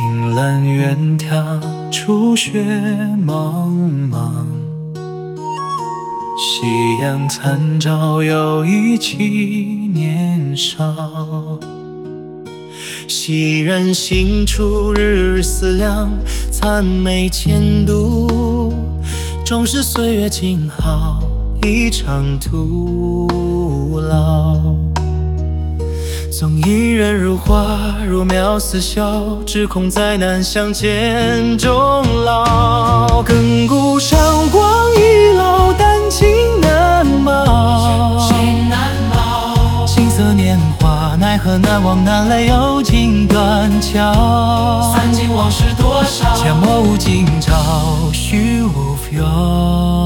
凭栏远眺，初雪茫茫。夕阳残照，又忆起年少。昔人行处，日日思量，残眉前度，终是岁月静好，一场徒劳。纵一人如花，如渺似笑，只恐再难相见终老。亘古韶光易老，丹青难保。青涩年华，奈何难忘难来又尽断桥。 散尽往事多少， 阡陌无尽朝，虚无缈。